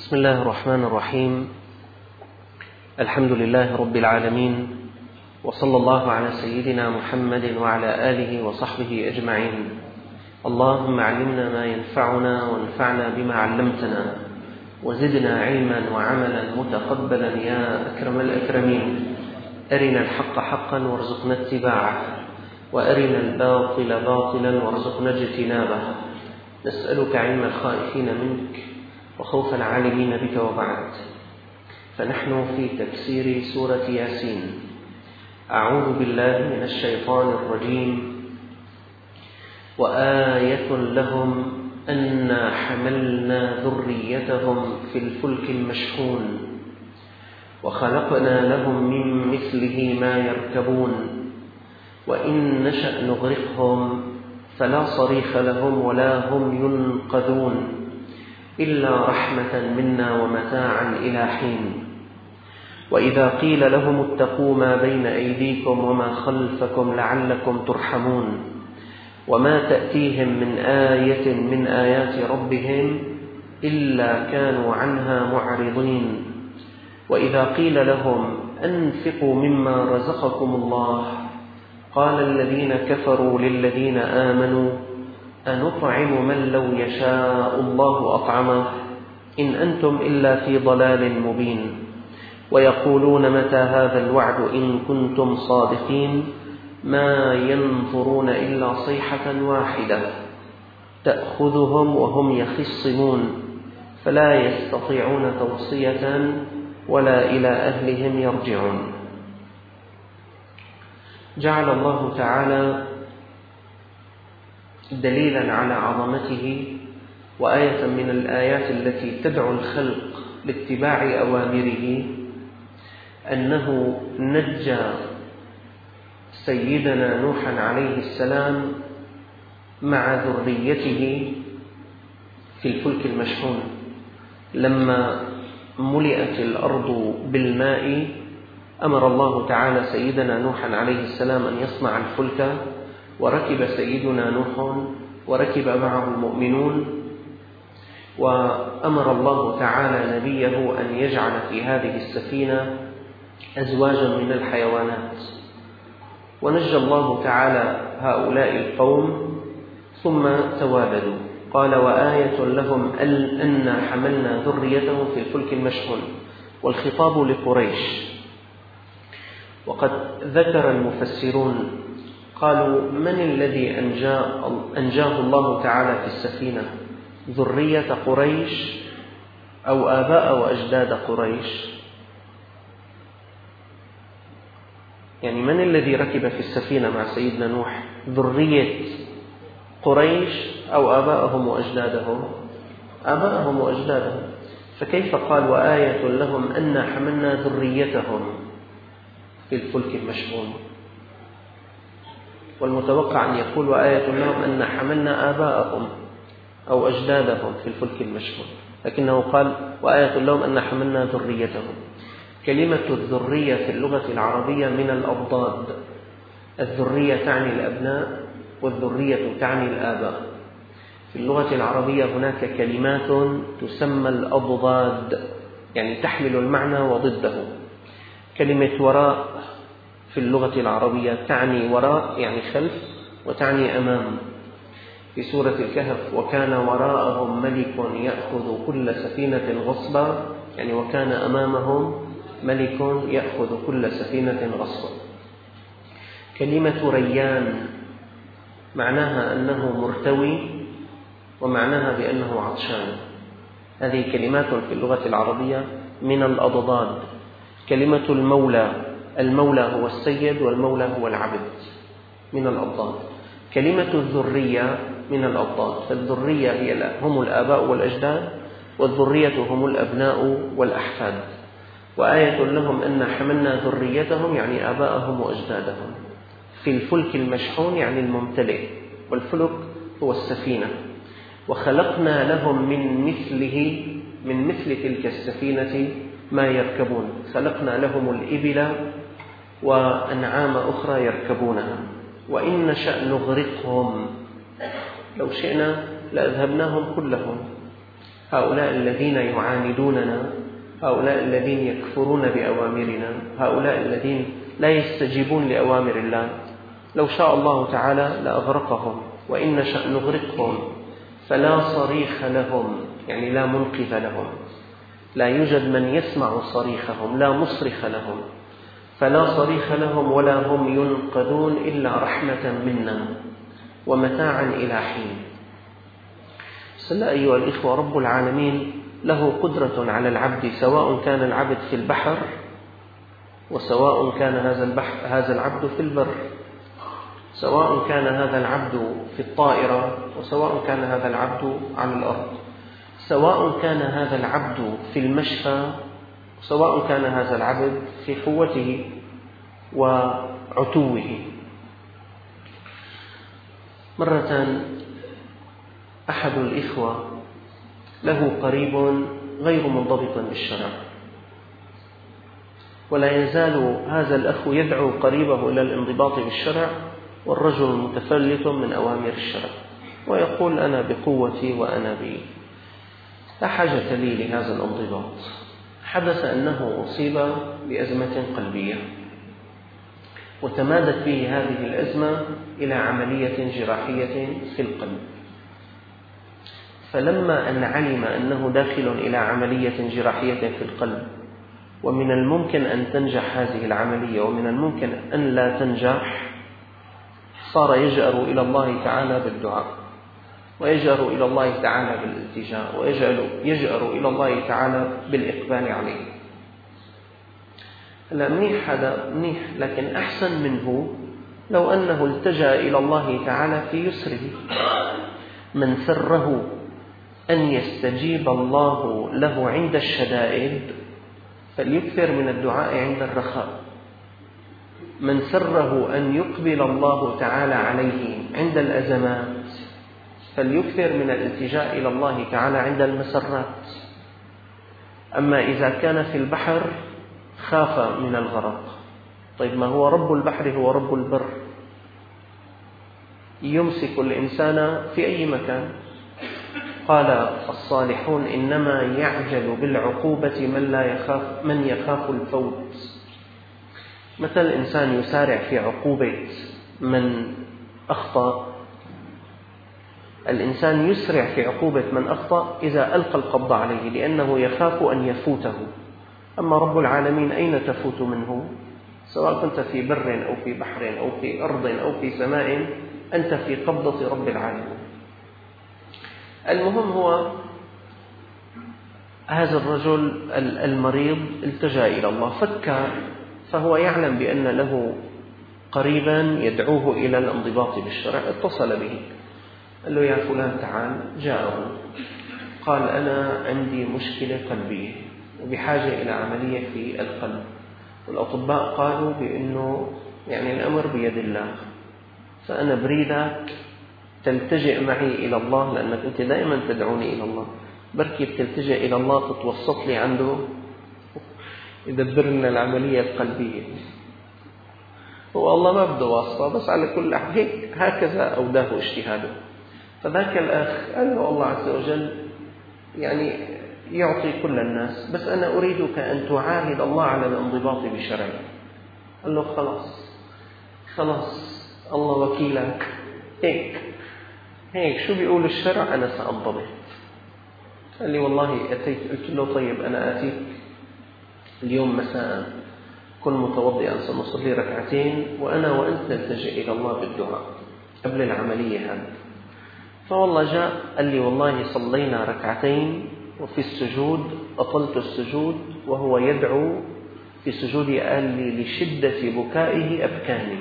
بسم الله الرحمن الرحيم. الحمد لله رب العالمين، وصلى الله على سيدنا محمد وعلى آله وصحبه أجمعين. اللهم علمنا ما ينفعنا وانفعنا بما علمتنا، وزدنا علما وعملا متقبلا يا أكرم الأكرمين. أرنا الحق حقا وارزقنا اتباعه، وأرنا الباطل باطلا وارزقنا اجتنابه. نسألك علم الخائفين منك وخوف العالمين بك، وبعد. فنحن في تفسير سورة ياسين. أعوذ بالله من الشيطان الرجيم. وآية لهم أنا حملنا ذريتهم في الفلك المشحون وخلقنا لهم من مثله ما يركبون وإن نشأ نغرقهم فلا صريخ لهم ولا هم ينقذون إلا رحمة منا ومتاعا إلى حين. وإذا قيل لهم اتقوا ما بين أيديكم وما خلفكم لعلكم ترحمون وما تأتيهم من آية من آيات ربهم إلا كانوا عنها معرضين. وإذا قيل لهم أنفقوا مما رزقكم الله قال الذين كفروا للذين آمنوا أنطعم من لو يشاء الله أطعمه إن أنتم إلا في ضلال مبين. ويقولون متى هذا الوعد إن كنتم صادقين ما ينظرون إلا صيحة واحدة تأخذهم وهم يخصمون فلا يستطيعون توصية ولا إلى أهلهم يرجعون. جعل الله تعالى دليلا على عظمته وآية من الآيات التي تدعو الخلق لاتباع أوامره أنه نجى سيدنا نوحا عليه السلام مع ذريته في الفلك المشحون. لما ملئت الأرض بالماء أمر الله تعالى سيدنا نوحا عليه السلام أن يصنع الفلك، وركب سيدنا نوح وركب معه المؤمنون، وأمر الله تعالى نبيه أن يجعل في هذه السفينة أزواجا من الحيوانات. ونجى الله تعالى هؤلاء القوم ثم توابدوا. قال وآية لهم أنا حملنا ذريتهم في الفلك المشحون، والخطاب لقريش. وقد ذكر المفسرون قالوا من الذي أنجاه الله تعالى في السفينة؟ ذرية قريش أو آباء وأجداد قريش؟ يعني من الذي ركب في السفينة مع سيدنا نوح؟ ذرية قريش أو آباءهم وأجدادهم؟ آباءهم وأجدادهم. فكيف قال وآية لهم أنا حملنا ذريتهم في الفلك المشحون؟ والمتوقع أن يقول وآية لهم أن حملنا آباءهم أو أجدادهم في الفلك المشحون، لكنه قال وآية لهم أن حملنا ذريتهم. كلمة الذرية في اللغة العربية من الأضداد. الذرية تعني الأبناء والذرية تعني الآباء. في اللغة العربية هناك كلمات تسمى الأضداد، يعني تحمل المعنى وضده. كلمة وراء في اللغة العربية تعني وراء يعني خلف، وتعني أمام. في سورة الكهف وكان وراءهم ملك يأخذ كل سفينة غصبا، يعني وكان أمامهم ملك يأخذ كل سفينة غصبا. كلمة ريان معناها أنه مرتوي، ومعناها بأنه عطشان. هذه كلمات في اللغة العربية من الأضداد. كلمة المولى، المولى هو السيد والمولى هو العبد، من الأضداد. كلمة الذرية من الأضداد. فالذرية هم الآباء والأجداد، والذرية هم الأبناء والأحفاد. وآية لهم أن حملنا ذريتهم يعني آباءهم وأجدادهم في الفلك المشحون يعني الممتلئ، والفلك هو السفينة. وخلقنا لهم من مثل تلك السفينة ما يركبون. خلقنا لهم الإبل وأنعام أخرى يركبونها. وإن نشأ نغرقهم، لو شئنا لأذهبناهم كلهم. هؤلاء الذين يعاندوننا، هؤلاء الذين يكفرون بأوامرنا، هؤلاء الذين لا يستجيبون لأوامر الله، لو شاء الله تعالى لأغرقهم، وإن نشأ نغرقهم فلا صريخ لهم، يعني لا منقذ لهم، لا يوجد من يسمع صريخهم، لا مصرخ لهم، فلا صريخ لهم ولا هم ينقذون إلا رحمة منا ومتاعا إلى حين. أيها الإخوة، رب العالمين له قدرة على العبد، سواء كان العبد في البحر وسواء كان هذا العبد في البر، سواء كان هذا العبد في الطائرة وسواء كان هذا العبد على الأرض، سواء كان هذا العبد في المشفى سواء كان هذا العبد في قوته وعتوه. مرة أحد الإخوة له قريب غير منضبط بالشرع، ولا يزال هذا الأخ يدعو قريبه إلى الانضباط بالشرع، والرجل متفلت من أوامر الشرع ويقول أنا بقوتي وأنا بي، لا حاجة لي لهذا الانضباط. حدث أنه أصيب بأزمة قلبية، وتمادت به هذه الأزمة إلى عملية جراحية في القلب، فلما أن علم أنه داخل إلى عملية جراحية في القلب، ومن الممكن أن تنجح هذه العملية ومن الممكن أن لا تنجح، صار يجأر إلى الله تعالى بالدعاء، ويجأر إلى الله تعالى بالالتجاء، ويجأر إلى الله تعالى بالإقبال عليه. لا منيح هذا منيح، لكن أحسن منه لو أنه التجأ إلى الله تعالى في يسره. من سره أن يستجيب الله له عند الشدائد فليكثر من الدعاء عند الرخاء. من سره أن يقبل الله تعالى عليه عند الأزمات فليكثر من الالتجاء إلى الله تعالى عند المسرات. أما إذا كان في البحر خاف من الغرق، طيب ما هو رب البحر هو رب البر، يمسك الإنسان في أي مكان. قال الصالحون إنما يعجل بالعقوبة من يخاف الفوت. مثل الإنسان يسارع في عقوبة من أخطأ، الإنسان يسرع في عقوبة من أخطأ إذا ألقى القبض عليه، لأنه يخاف أن يفوته. أما رب العالمين أين تفوت منه؟ سواء كنت في بر أو في بحر أو في أرض أو في سماء، أنت في قبضة رب العالمين. المهم هو هذا الرجل المريض التجأ إلى الله، فكر، فهو يعلم بأن له قريبا يدعوه إلى الانضباط بالشرع، اتصل به قال له يا فلان تعال. جاءه قال أنا عندي مشكلة قلبية وبحاجة إلى عملية في القلب، والأطباء قالوا بأنه يعني الأمر بيد الله، فأنا بريدك تلتجئ معي إلى الله، لأنك أنت دائما تدعوني إلى الله، بركي بتلتجئ إلى الله تتوسط لي عنده يدبر لنا العملية القلبية. هو الله ما بده واسطة، بس على كل هيك هكذا أوداه اجتهاده. فذاك الأخ قال له الله عز وجل يعني يعطي كل الناس، بس أنا أريدك أن تعاهد الله على الانضباط بشرعه. قال له خلاص الله وكيلك، هيك شو بيقول الشرع أنا سأنضبط. قال لي والله أتيت، قلت له طيب أنا آتيك اليوم مساء، كن متوضئا سنصلي ركعتين وأنا وأنت نلتجئ إلى الله بالدعاء قبل العملية هذه. فوالله جاء قال لي والله صلينا ركعتين، وفي السجود أطلت السجود وهو يدعو في سجودي، قال لي لشدة بكائه أبكاني.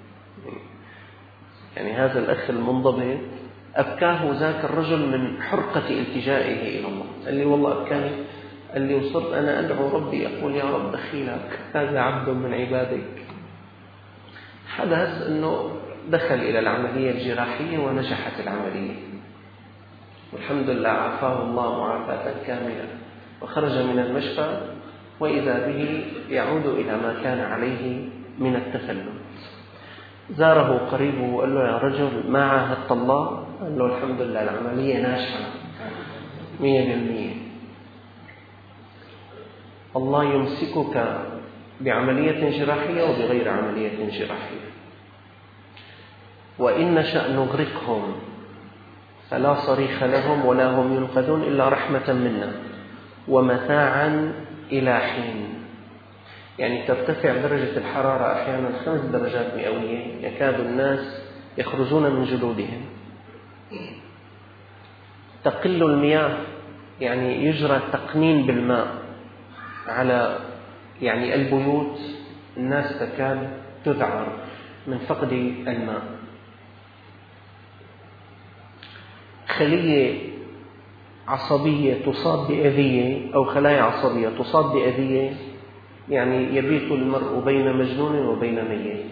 يعني هذا الأخ المنضبط أبكاه ذاك الرجل من حرقة التجائه إلى الله. قال لي والله أبكاني، قال لي وصرت أنا أدعو ربي أقول يا رب دخيلك، هذا عبد من عبادك. حدث أنه دخل إلى العملية الجراحية ونجحت العملية، والحمد لله عافاه الله معافاة كاملة، وخرج من المشفى وإذا به يعود إلى ما كان عليه من التفلت. زاره قريبه وقال له يا رجل ما عاهدت الله؟ قال له الحمد لله العملية ناجحة. 100%. الله يمسكك بعملية جراحية وبغير عملية جراحية. وإن نشأ نغرقهم فلا صريخ لهم ولا هم ينقذون إلا رحمة منا ومتاعا إلى حين. يعني ترتفع درجة الحرارة أحيانا 5 درجات مئوية، يكاد الناس يخرجون من جلودهم. تقل المياه، يعني يجرى تقنين بالماء على يعني البيوت، الناس تكاد تذعر من فقد الماء. خلية عصبية تصاب بأذية أو خلايا عصبية تصاب بأذية، يعني يبيت المرء بين مجنون وبين ميت.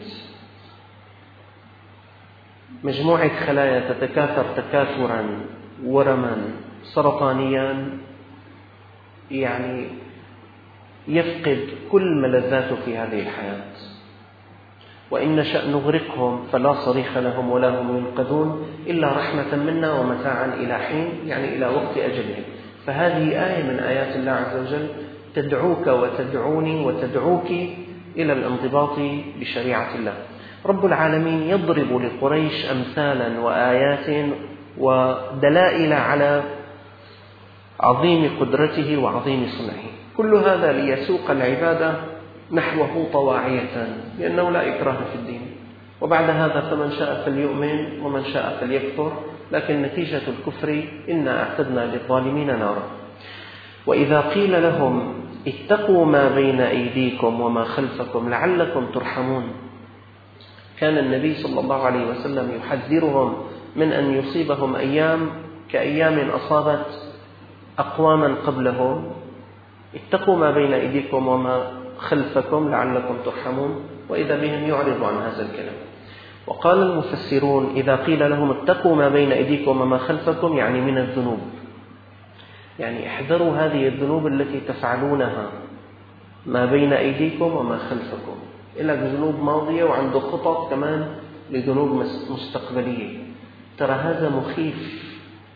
مجموعة خلايا تتكاثر تكاثرا ورما سرطانيا، يعني يفقد كل ملذاته في هذه الحياة. وإن نشأ نغرقهم فلا صريخ لهم ولا هم ينقذون إلا رحمة منا ومتاعا إلى حين، يعني إلى وقت أجلهم. فهذه آية من آيات الله عز وجل تدعوك وتدعوني وتدعوك إلى الانضباط بشريعة الله. رب العالمين يضرب لقريش أمثالا وآيات ودلائل على عظيم قدرته وعظيم صنعه، كل هذا ليسوق العبادة نحوه طواعية، لأنه لا إكراه في الدين. وبعد هذا فمن شاء فليؤمن ومن شاء فليكفر، لكن نتيجة الكفر إنا أعتدنا للظالمين نارا. وإذا قيل لهم اتقوا ما بين أيديكم وما خلفكم لعلكم ترحمون، كان النبي صلى الله عليه وسلم يحذرهم من أن يصيبهم أيام كأيام أصابت أقواما قبلهم. اتقوا ما بين أيديكم وما خلفكم لعلكم ترحمون، وإذا بهم يعرض عن هذا الكلام. وقال المفسرون إذا قيل لهم اتقوا ما بين أيديكم وما خلفكم يعني من الذنوب، يعني احذروا هذه الذنوب التي تفعلونها ما بين أيديكم وما خلفكم. إلا ذنوب ماضية وعنده خطط كمان لذنوب مستقبلية. ترى هذا مخيف،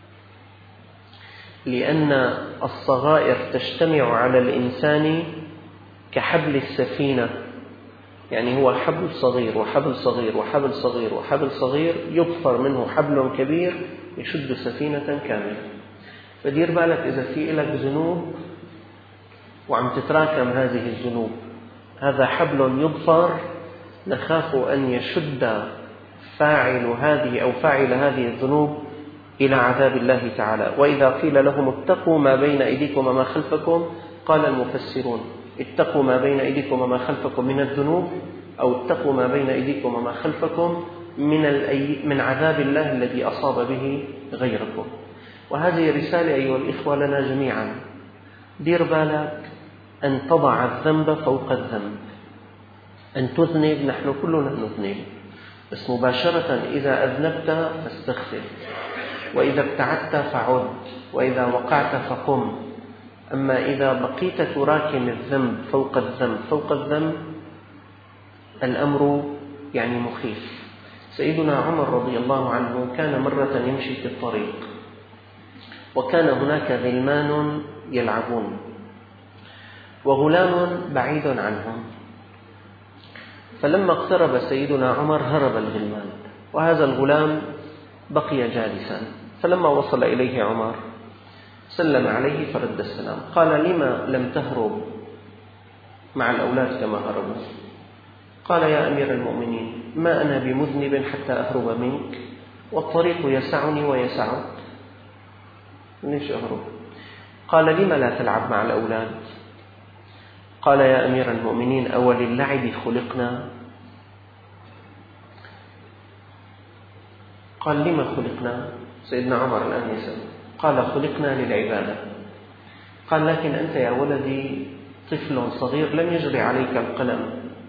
لأن الصغائر تجتمع على الإنسان كحبل السفينة، يعني هو حبل صغير وحبل صغير وحبل صغير وحبل صغير، يضفر منه حبل كبير يشد سفينة كاملة. فدير بالك إذا في لك ذنوب وعم تتراكم هذه الذنوب، هذا حبل يضفر، نخاف أن يشد فاعل هذه أو فاعل هذه الذنوب إلى عذاب الله تعالى. وإذا قيل لهم اتقوا ما بين أيديكم وما خلفكم، قال المفسرون اتقوا ما بين أيديكم وما خلفكم من الذنوب، أو اتقوا ما بين أيديكم وما خلفكم من عذاب الله الذي أصاب به غيركم. وهذه رسالة أيها الإخوة لنا جميعا. دير بالك أن تضع الذنب فوق الذنب. أن تذنب، نحن كلنا نذنب، بس مباشرة إذا أذنبت فاستغفر، وإذا ابتعدت فعد، وإذا وقعت فقم. أما إذا بقيت تراكم الذنب فوق الذنب فوق الذنب، الأمر يعني مخيف. سيدنا عمر رضي الله عنه كان مرة يمشي في الطريق، وكان هناك غلمان يلعبون، وغلام بعيد عنهم. فلما اقترب سيدنا عمر هرب الغلمان، وهذا الغلام بقي جالسا. فلما وصل إليه عمر سلم عليه فرد السلام. قال لما لم تهرب مع الأولاد كما هربوا؟ قال يا أمير المؤمنين ما أنا بمذنب حتى أهرب منك، والطريق يسعني ويسعك، ليش أهرب؟ قال لما لا تلعب مع الأولاد؟ قال يا أمير المؤمنين أول اللعب خلقنا؟ قال لما خلقنا؟ سيدنا عمر الآن يسأل. قال خلقنا للعبادة. قال لكن أنت يا ولدي طفل صغير لم يجري عليك القلم.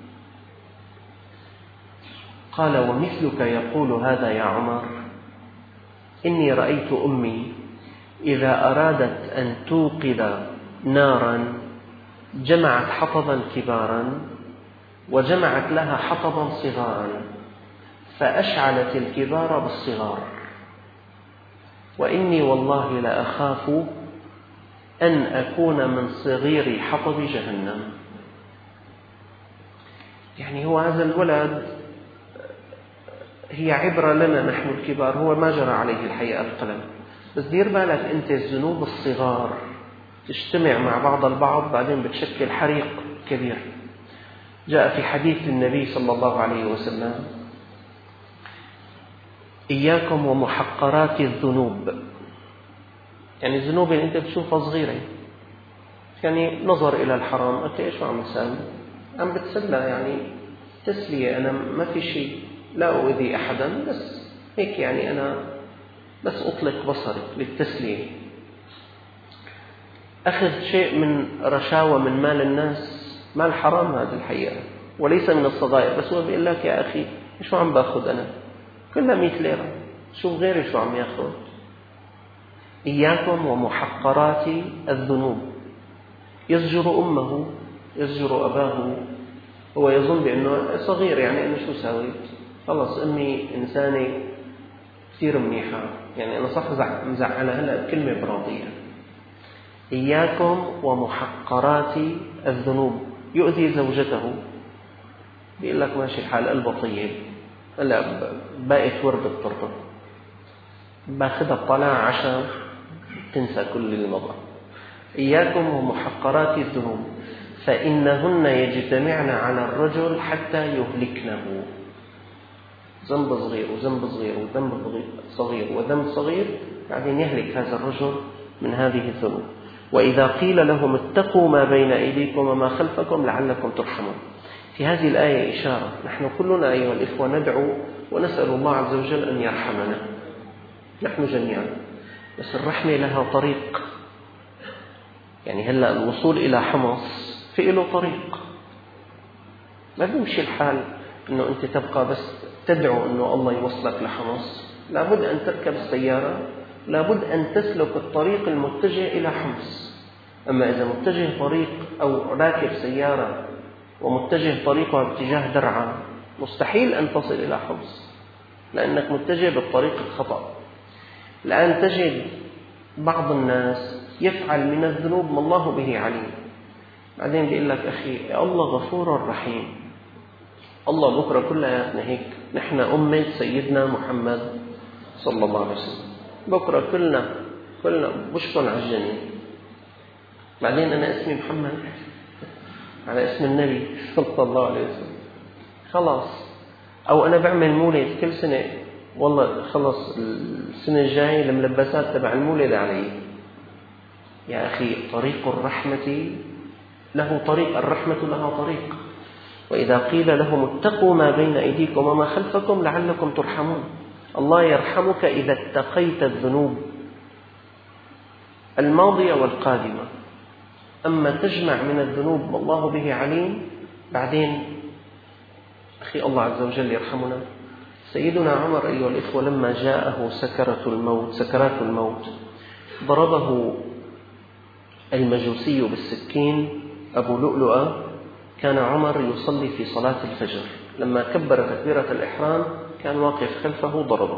قال ومثلك يقول هذا يا عمر؟ إني رأيت أمي إذا أرادت أن توقد نارا جمعت حطبا كبارا وجمعت لها حطبا صغارا، فأشعلت الكبار بالصغار، وإني والله لأخاف أن أكون من صغير حطب جهنم. يعني هو هذا الولد هي عبرة لنا نحن الكبار، هو ما جرى عليه الحقيقة القلم، بس دير بالك أنت الذنوب الصغار تجتمع مع بعض البعض بعدين بتشكل حريق كبير. جاء في حديث النبي صلى الله عليه وسلم: إياكم ومحقرات الذنوب. يعني الذنوب اللي أنت بتشوفها صغيرة، يعني نظر إلى الحرام، أنت إيش عم تساوي؟ عم بتسلى، يعني تسلية، أنا ما في شيء، لا أؤذي أحدا، بس هيك يعني أنا بس أطلق بصري للتسلية. أخذ شيء من رشاوى من مال الناس، مال حرام هذا الحقيقة وليس من الصغائر، بس هو بيقول لك يا أخي شو عم باخذ أنا؟ كلها 100 ليرة، شوف غيري شو عم ياخذ. إياكم ومحقرات الذنوب. يزجر أمه، يزجر أباه، هو يظن بأنه صغير، يعني أنا شو سويت؟ خلص أمي إنسانة كثير منيحة، يعني أنا صح مزعلها هلأ بكلمة براضية. إياكم ومحقرات الذنوب. يؤذي زوجته، بيقول لك ماشي الحال، قلبه طيب، هلا باقت ورد التربة، باخذها بطلع عشان تنسى كل اللي مضى. إياكم ومحقرات الذنوب فإنهن يجتمعن على الرجل حتى يهلكنه. ذنب صغير وذنب صغير وذنب صغير وذنب صغير، بعدين يهلك هذا الرجل من هذه الذنوب. وإذا قيل لهم اتقوا ما بين أيديكم وما خلفكم لعلكم ترحمون. في هذه الآية إشارة، نحن كلنا أيها الإخوة ندعو ونسأل الله عز وجل أن يرحمنا نحن جميعا، بس الرحمة لها طريق. يعني هلأ الوصول إلى حمص في له طريق، ما بيمشي الحال أنه أنت تبقى بس تدعو أنه الله يوصلك لحمص. لابد أن تركب السيارة، لابد أن تسلك الطريق المتجه إلى حمص. أما إذا متجه طريق أو راكب سيارة ومتجه طريقها باتجاه درعا، مستحيل أن تصل إلى حمص، لأنك متجه بالطريق الخطأ. الآن تجد بعض الناس يفعل من الذنوب ما الله به عليم، بعدين بيقول لك أخي الله غفور رحيم، الله بكرة كلياتنا هيك، نحن أمة سيدنا محمد صلى الله عليه وسلم، بكرة كلنا بشكن على الجنة. بعدين أنا اسمي محمد على اسم النبي صلى الله عليه وسلم، خلاص. أو أنا بعمل مولد كل سنة، والله خلص السنة الجاية الملبسات تبع المولد علي. يا أخي طريق الرحمة له طريق، الرحمة لها طريق. وإذا قيل لهم اتقوا ما بين أيديكم وما خلفكم لعلكم ترحمون. الله يرحمك إذا اتقيت الذنوب الماضية والقادمة. أما تجمع من الذنوب والله به عليم، بعدين أخي الله عز وجل يرحمنا. سيدنا عمر أيها الإخوة لما جاءه سكرات الموت ضربه المجوسي بالسكين أبو لؤلؤة. كان عمر يصلي في صلاة الفجر، لما كبر تكبيرة الإحرام كان واقف خلفه ضربه،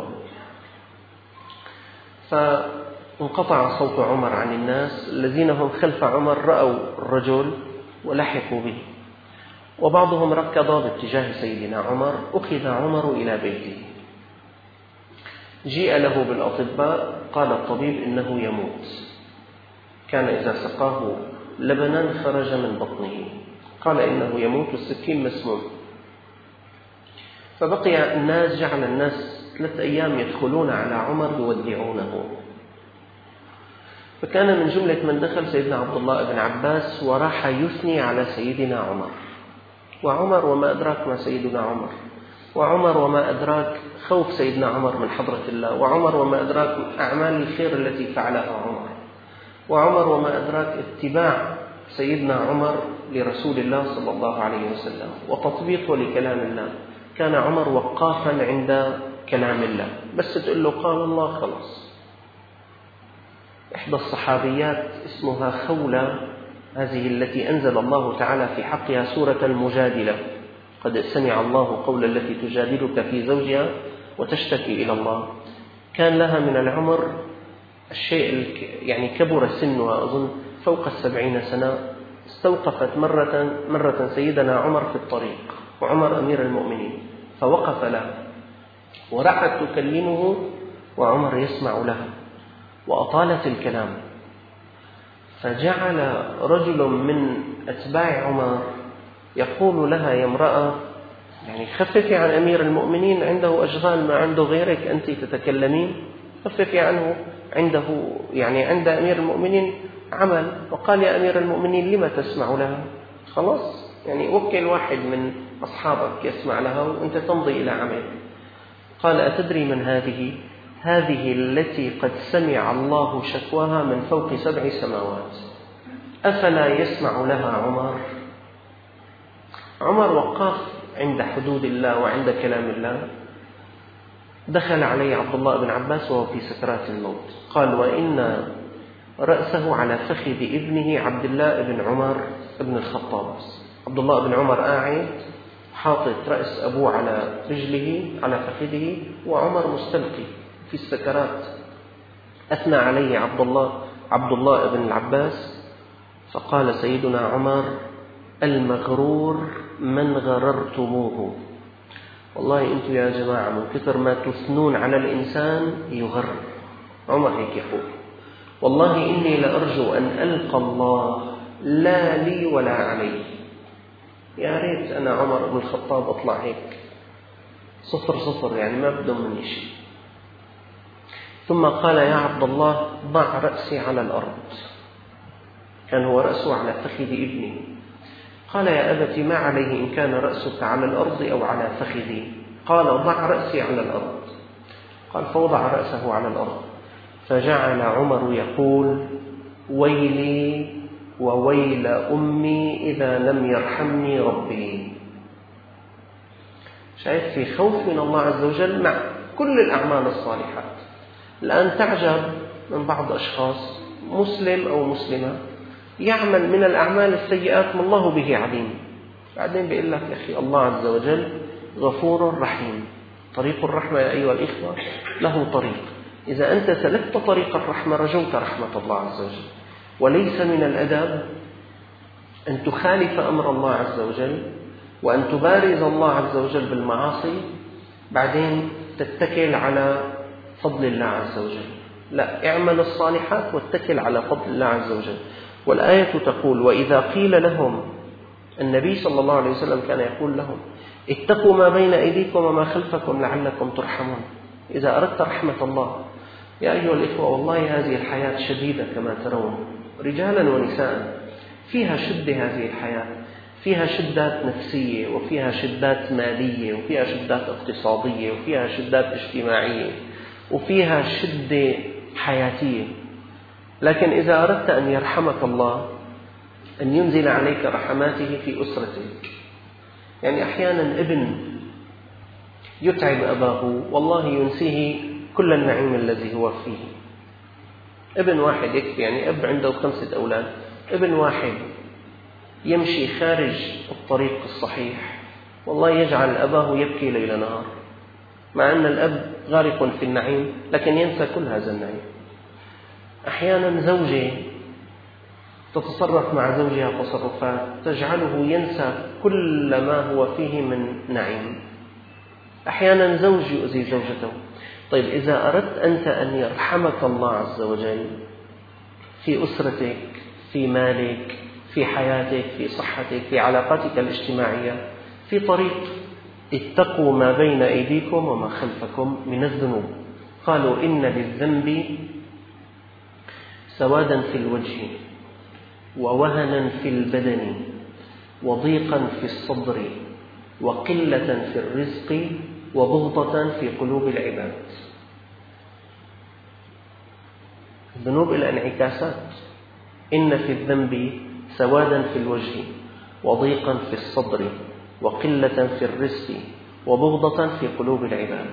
فانقطع صوت عمر عن الناس. الذين هم خلف عمر رأوا الرجل ولحقوا به، وبعضهم ركض باتجاه سيدنا عمر. أخذ عمر إلى بيته، جيء له بالأطباء، قال الطبيب إنه يموت. كان إذا سقاه لبنا خرج من بطنه، قال إنه يموت، السكين مسموم. فبقي الناس، جعل الناس 3 أيام يدخلون على عمر يودعونه. فكان من جملة من دخل سيدنا عبد الله بن عباس، وراح يثني على سيدنا عمر. وعمر وما أدراك ما سيدنا عمر، وعمر وما أدراك خوف سيدنا عمر من حضرة الله، وعمر وما أدراك أعمال الخير التي فعلها عمر، وعمر وما أدراك اتباع سيدنا عمر لرسول الله صلى الله عليه وسلم وتطبيقه لكلام الله. كان عمر وقافا عند كلام الله، بس تقول له قال الله خلص. إحدى الصحابيات اسمها خولة، هذه التي أنزل الله تعالى في حقها سورة المجادلة: قد سمع الله قول التي تجادلك في زوجها وتشتكي إلى الله. كان لها من العمر الشيء، يعني كبر سنها أظن فوق 70 سنة استوقفت مرة سيدنا عمر في الطريق، وعمر أمير المؤمنين، فوقف له ورحت تكلمه وعمر يسمع لها، وأطالت الكلام، فجعل رجل من أتباع عمر يقول لها: يا امرأة، يعني خففي عن أمير المؤمنين، عنده أشغال ما عنده غيرك، أنت تتكلمين، خففي عنه، عنده يعني عند أمير المؤمنين عمل. وقال: يا أمير المؤمنين لما تسمع لها؟ خلاص، يعني وكل واحد من أصحابك يسمع لها وأنت تمضي إلى عمل. قال: أتدري من هذه؟ هذه التي قد سمع الله شكواها من فوق 7 سماوات، أفلا يسمع لها عمر؟ عمر وقف عند حدود الله وعند كلام الله. دخل عليه عبد الله بن عباس وهو في سكرات الموت، قال: وإن رأسه على فخذ ابنه عبد الله بن عمر بن الخطاب. عبد الله بن عمر قاعد حاطط رأس أبوه على رجله على فخذه، وعمر مستلقي في السكرات. أثنى عليه عبد الله بن العباس، فقال سيدنا عمر: المغرور من غررتموه. والله أنتم يا جماعة من كثر ما تثنون على الإنسان يغر. عمر هيك يقول: والله إني لأرجو أن ألقى الله لا لي ولا علي. يا ريت أنا عمر بن الخطاب أطلع هيك 0 يعني ما بدهم مني شيء. ثم قال: يا عبد الله، ضع رأسي على الأرض. كان هو رأسه على فخذ ابنه. قال: يا أبت، ما عليه إن كان رأسك على الأرض أو على فخذي؟ قال: ضع رأسي على الأرض. قال: فوضع رأسه على الأرض. فجعل عمر يقول: ويلي وويل أمي إذا لم يرحمني ربي. شايف في خوف من الله عز وجل مع كل الأعمال الصالحات. الآن تعجب من بعض أشخاص مسلم أو مسلمة يعمل من الأعمال السيئات ما الله به عليم، بعدين بيقول لك: يا أخي الله عز وجل غفور رحيم. طريق الرحمة يا أيها الإخوة له طريق، إذا أنت سلكت طريق الرحمة رجوت رحمة الله عز وجل. وليس من الأدب أن تخالف أمر الله عز وجل وأن تبارز الله عز وجل بالمعاصي بعدين تتكل على فضل الله عز وجل. لا، اعمل الصالحات واتكل على فضل الله عز وجل. والآية تقول: وإذا قيل لهم، النبي صلى الله عليه وسلم كان يقول لهم: اتقوا ما بين أيديكم وما خلفكم لعلكم ترحمون. إذا أردت رحمة الله يا أيها الإخوة، والله هذه الحياة شديدة كما ترون، رجالا ونساء، فيها شدة. هذه الحياة فيها شدات نفسية، وفيها شدات مالية، وفيها شدات اقتصادية، وفيها شدات اجتماعية، وفيها شدة حياتية. لكن إذا أردت أن يرحمك الله، أن ينزل عليك رحماته في أسرتك. يعني أحيانا ابن يتعب أباه والله ينسيه كل النعيم الذي هو فيه. ابن واحد يكفي، يعني أب عنده 5 أولاد، ابن واحد يمشي خارج الطريق الصحيح والله يجعل أباه يبكي ليل نهار، مع أن الأب غارق في النعيم لكن ينسى كل هذا النعيم. أحيانا زوجة تتصرف مع زوجها تصرفات تجعله ينسى كل ما هو فيه من نعيم. أحيانا زوج يؤذي زوجته. طيب، إذا أردت أنت أن يرحمك الله عز وجل في أسرتك، في مالك، في حياتك، في صحتك، في علاقاتك الاجتماعية، في طريق: اتقوا ما بين أيديكم وما خلفكم من الذنوب. قالوا: إن للذنب سوادا في الوجه، ووهنا في البدن، وضيقا في الصدر، وقلة في الرزق، وبغضة في قلوب العباد. الذنوب إلى انعكاسات. إن في الذنب سوادا في الوجه، وضيقا في الصدر، وقلة في الرزق، وبغضة في قلوب العباد.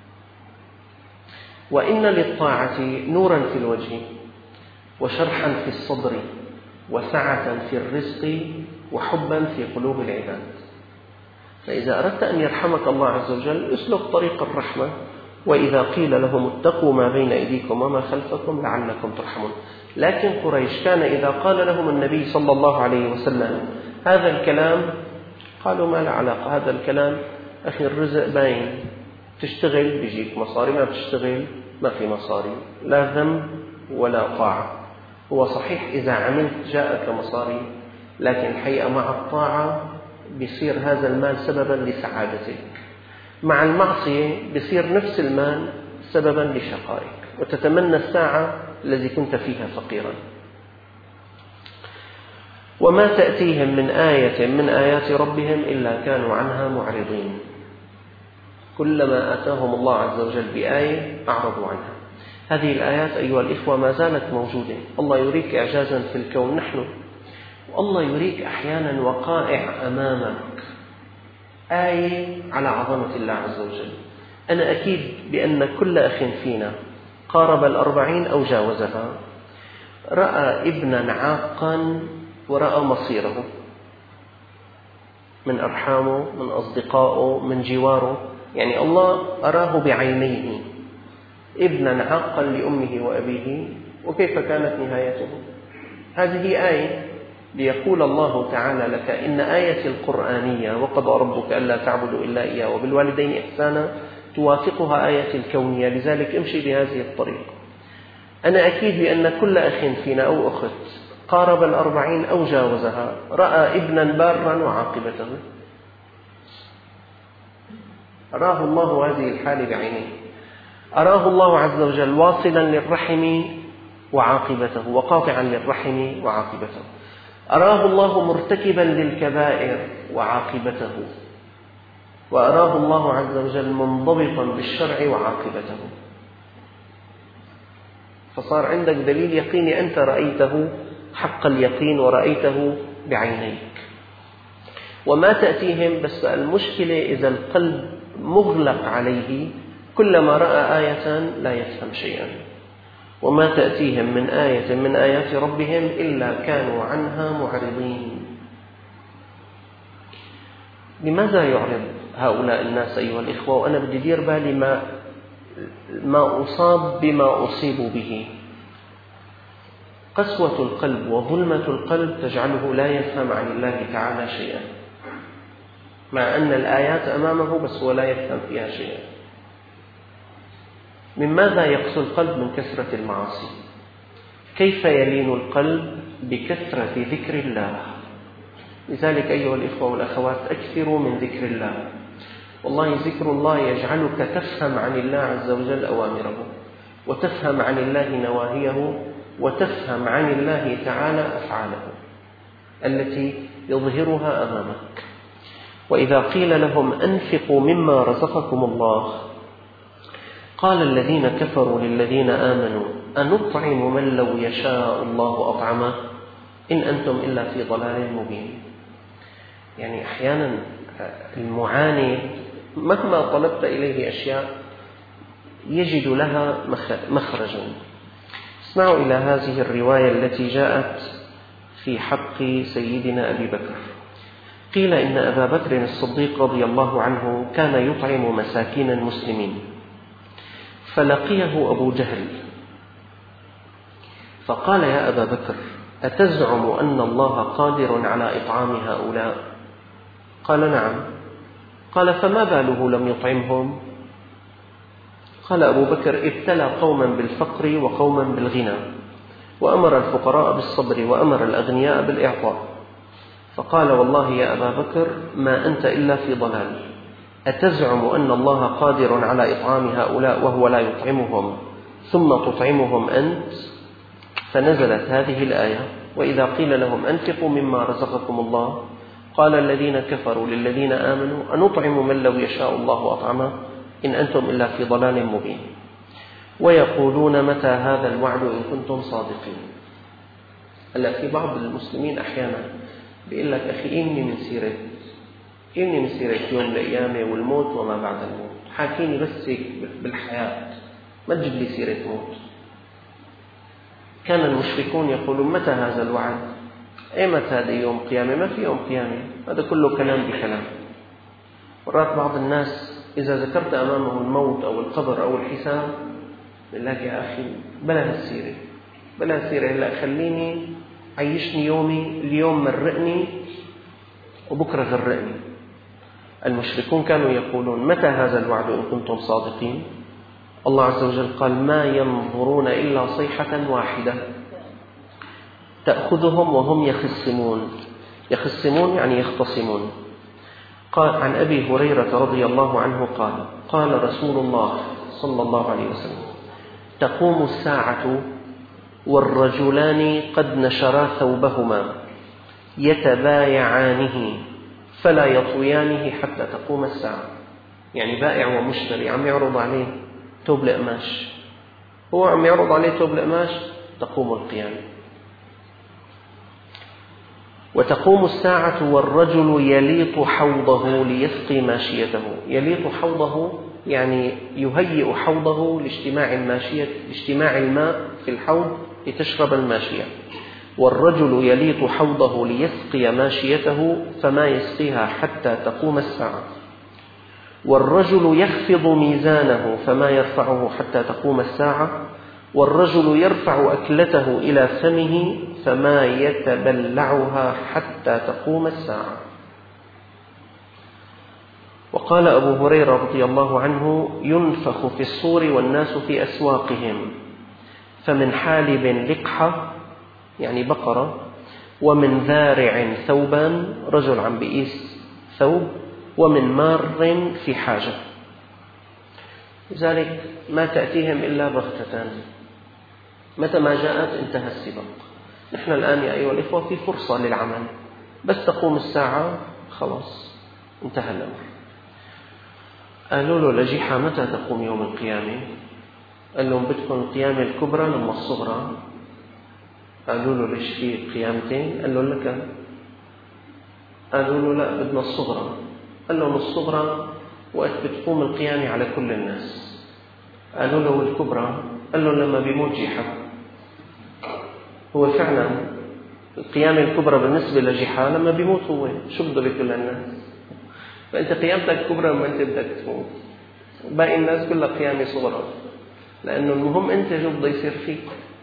وإن للطاعة نورا في الوجه، وشرحا في الصدر، وسعة في الرزق، وحبا في قلوب العباد. فإذا أردت أن يرحمك الله عز وجل اسلك طريق الرحمة وإذا قيل لهم اتقوا ما بين أيديكم وما خلفكم لعلكم ترحمون. لكن قريش كان إذا قال لهم النبي صلى الله عليه وسلم هذا الكلام قالوا ما له علاقة، هذا الكلام أخي الرزق باين، تشتغل بيجيك مصاري، ما بتشتغل ما في مصاري، لا ذنب ولا طاعة. هو صحيح إذا عملت جاءك مصاري، لكن الحقيقة مع الطاعة بيصير هذا المال سببا لسعادتك، مع المعصية بيصير نفس المال سببا لشقائك، وتتمنى الساعة التي كنت فيها فقيرا. وما تأتيهم من آية من آيات ربهم إلا كانوا عنها معرضين. كلما آتاهم الله عز وجل بآية أعرضوا عنها. هذه الآيات أيها الإخوة ما زالت موجودة. الله يريك إعجازا في الكون نحن، والله يريك أحيانا وقائع أمامك، آية على عظمة الله عز وجل. أنا أكيد بأن كل أخ فينا قارب 40 أو جاوزها رأى ابنا عاقا ورأى مصيره من أرحامه، من أصدقائه، من جواره، يعني الله أراه بعينيه ابنا عاقا لأمه وأبيه، وكيف كانت نهايته. هذه آية ليقول الله تعالى لك إن آية القرآنية وقضى ربك ألا تعبدوا إلا إياه وبالوالدين إحسانا توافقها آية الكونية، لذلك امشي بهذه الطريقة. أنا أكيد بأن كل أخ فينا أو أخت قارب 40 أو جاوزها رأى ابنا بارا وعاقبته، أراه الله هذه الحالة بعينه، أراه الله عز وجل واصلا للرحم وعاقبته وقاطعا للرحم وعاقبته، أراه الله مرتكبا للكبائر وعاقبته، وأراه الله عز وجل منضبطا بالشرع وعاقبته. فصار عندك دليل يقيني أنت رأيته حق اليقين ورأيته بعينيك. وما تأتيهم، بس المشكلة إذا القلب مغلق عليه كلما رأى آية لا يفهم شيئا. وما تأتيهم من آية من آيات ربهم إلا كانوا عنها معرضين. لماذا يعرض هؤلاء الناس أيها الإخوة؟ وأنا بدي دير بالي ما أصاب بما أصيبوا به. قسوة القلب وظلمة القلب تجعله لا يفهم عن الله تعالى شيئا، مع أن الآيات أمامه بس هو لا يفهم فيها شيئا. من ماذا يقسو القلب؟ من كثرة المعاصي. كيف يلين القلب؟ بكثرة ذكر الله. لذلك أيها الإخوة والأخوات أكثروا من ذكر الله. والله ذكر الله يجعلك تفهم عن الله عز وجل أوامره، وتفهم عن الله نواهيه، وتفهم عن الله تعالى أفعاله التي يظهرها أمامك. وإذا قيل لهم أنفقوا مما رزقكم الله قال الذين كفروا للذين آمنوا أنطعم من لو يشاء الله أطعمه إن أنتم إلا في ضلال مبين. يعني أحيانا المعاني مهما طلبت إليه أشياء يجد لها مخرجا. اسمعوا إلى هذه الرواية التي جاءت في حق سيدنا أبي بكر. قيل إن أبا بكر الصديق رضي الله عنه كان يطعم مساكين المسلمين، فلقيه أبو جهل فقال يا أبا بكر أتزعم أن الله قادر على إطعام هؤلاء؟ قال نعم. قال فما باله لم يطعمهم؟ قال أبو بكر ابتلى قوما بالفقر وقوما بالغنى، وأمر الفقراء بالصبر وأمر الأغنياء بالإعطاء. فقال والله يا أبا بكر ما أنت إلا في ضلال. أتزعم أن الله قادر على إطعام هؤلاء وهو لا يطعمهم ثم تطعمهم أنت؟ فنزلت هذه الآية وإذا قيل لهم أنفقوا مما رزقكم الله قال الذين كفروا للذين آمنوا أنطعم من لو يشاء الله أطعمه إن أنتم إلا في ضلال مبين. ويقولون متى هذا الوعد إن كنتم صادقين. هلا في بعض المسلمين أحيانا بيقول لك أخي إني من سيرة يوم القيامة والموت وما بعد الموت، حاكيني بس بالحياة ما تجيب لي سيرة موت. كان المشركون يقولون متى هذا الوعد؟ أي متى هذا يوم قيامة؟ ما في يوم قيامة، هذا كله كلام بكلام. مرات بعض الناس إذا ذكرت أمامه الموت أو القبر أو الحساب يقول لك يا أخي بلا هالسيرة، بلا هالسيرة، هلا خليني عيشني يومي، اليوم مرقني وبكرة غرقني. المشركون كانوا يقولون متى هذا الوعد إن كنتم صادقين؟ الله عز وجل قال ما ينظرون إلا صيحة واحدة تأخذهم وهم يخصمون. يخصمون يعني يختصمون. قال عن أبي هريرة رضي الله عنه قال قال رسول الله صلى الله عليه وسلم تقوم الساعة والرجلان قد نشرا ثوبهما يتبايعانه فلا يطويانه حتى تقوم الساعة. يعني بائع ومشتري عم يعرض عليه ثوب القماش، هو عم يعرض عليه ثوب القماش، تقوم القيامة. وتقوم الساعة والرجل يليط حوضه ليسقي ماشيته. يليط حوضه يعني يهيئ حوضه لاجتماع الماء في الحوض لتشرب الماشية. والرجل يليط حوضه ليسقي ماشيته فما يسقيها حتى تقوم الساعة. والرجل يخفض ميزانه فما يرفعه حتى تقوم الساعة. والرجل يرفع أكلته إلى فمه فما يتبلعها حتى تقوم الساعة. وقال أبو هريرة رضي الله عنه ينفخ في الصور والناس في أسواقهم فمن حالب لقحة يعني بقرة ومن ذارع ثوبان رجل عم بيقيس ثوب ومن مار في حاجة. لذلك ما تأتيهم إلا بغتة، متى ما جاءت انتهى السباق. نحن الآن يا أيها الإخوة في فرصة للعمل، بس تقوم الساعة خلاص انتهى الأمر. قالوا له لجحا متى تقوم يوم القيامة؟ قال لهم بدكم القيامة الكبرى لما الصغرى؟ قالوا له ليش في قيامتين؟ قال له لك. قالوا له لا بدنا الصغرى. قال لهم الصغرى وقت بتقوم القيامة على كل الناس. قالوا له الكبرى؟ قال له لما بيموت جحا. هو فعلا القيامة الكبرى بالنسبة لجحا لما بيموت هو، شو بده لكل الناس؟ فأنت قيامتك كبرى لما أنت بدك تموت، باقي الناس كلها قيامة صغرى، لأنه المهم أنت شو بده يصير فيك.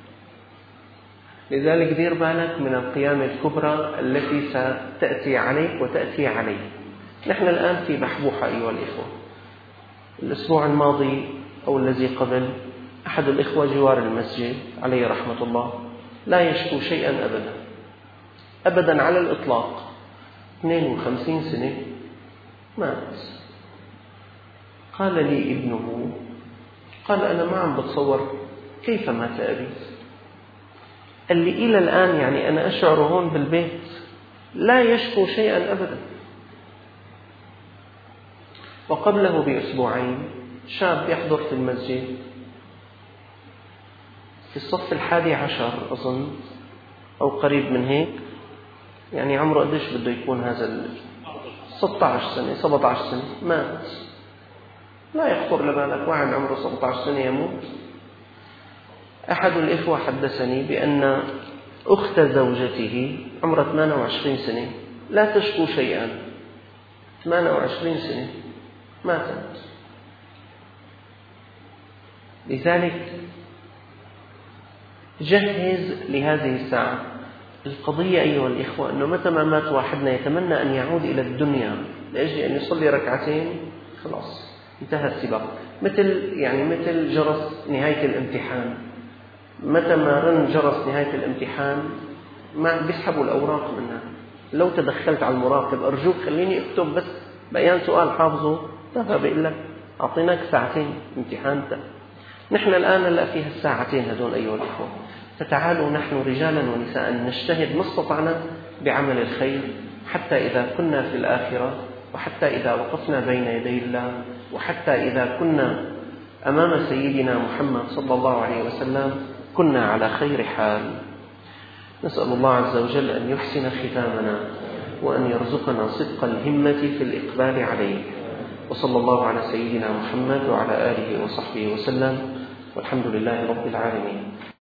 لذلك دير بالك من القيامة الكبرى التي ستأتي عليك وتأتي علي. نحن الآن في بحبوحة أيها الإخوة. الأسبوع الماضي أو الذي قبل أحد الإخوة جوار المسجد عليه رحمة الله لا يشكو شيئا أبدا أبدا على الإطلاق، 52 سنة مات. قال لي ابنه قال أنا ما عم بتصور كيف مات أبي. قال لي إلى الآن يعني أنا أشعر هون بالبيت لا يشكو شيئا أبدا. وقبله بأسبوعين شاب يحضر في المسجد في الصف 11 أظن أو قريب من هيك، يعني عمره قديش بده يكون هذا 16 سنة 17 سنة مات. لا يخطر لبالك واحد عمره 17 سنة يموت. أحد الإخوة حدثني بأن أخت زوجته عمرها 28 سنة لا تشكو شيئا، 28 سنة ماتت. لذلك جهز لهذه الساعة. القضية أيها الإخوة أنه متى ما مات واحدنا يتمنى أن يعود إلى الدنيا لأجل أن يصلي ركعتين خلاص انتهى السباق. مثل جرس نهاية الامتحان، متى ما رن جرس نهاية الامتحان ما بيسحبوا الأوراق منها. لو تدخلت على المراقب أرجوك خليني أكتب بس بيان سؤال حافظه، هذا بيقول لك أعطيناك ساعتين امتحان. نحن الآن لا فيها الساعتين هذول أيها الأخوة. فتعالوا نحن رجالا ونساء نجتهد ما استطعنا بعمل الخير حتى إذا كنا في الآخرة، وحتى إذا وقفنا بين يدي الله، وحتى إذا كنا أمام سيدنا محمد صلى الله عليه وسلم كنا على خير حال. نسأل الله عز وجل أن يحسن ختامنا وأن يرزقنا صدق الهمة في الإقبال عليه. وصلى الله على سيدنا محمد وعلى آله وصحبه وسلم، والحمد لله رب العالمين.